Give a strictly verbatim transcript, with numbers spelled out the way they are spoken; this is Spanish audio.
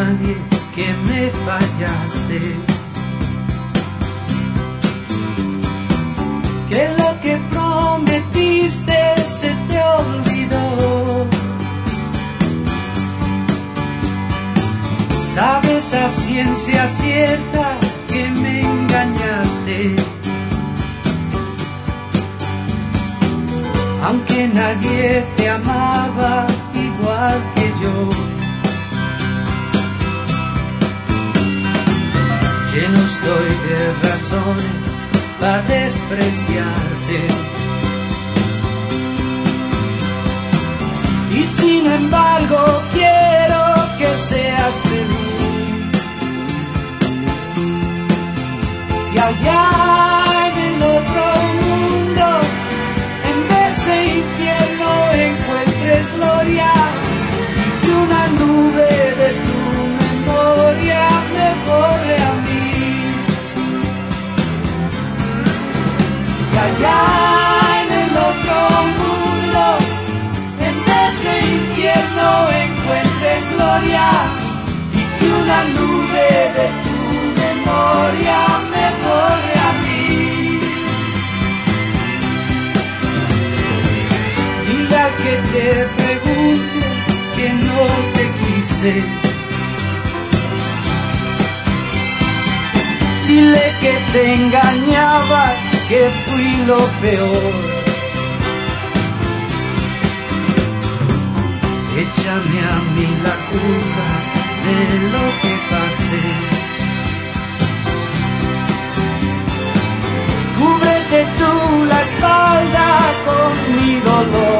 nadie que me fallaste, que lo que prometiste se te olvidó. Sabes a ciencia cierta que me engañaste, aunque nadie te amaba igual que yo. Lleno estoy de razones para despreciarte, y sin embargo quiero que seas feliz. Y allá en el otro mundo, en vez de infierno encuentres gloria, y que una nube de tu memoria me borre a mí. Y allá en el otro mundo, en vez de infierno encuentres gloria, y que una nube de tu memoria me borre a mí. Dile al que te pregunte que no te quise, dile que te engañaba, que fui lo peor. Échame a mí la culpa de lo que pasé. Cúbrete tú la espalda con mi dolor.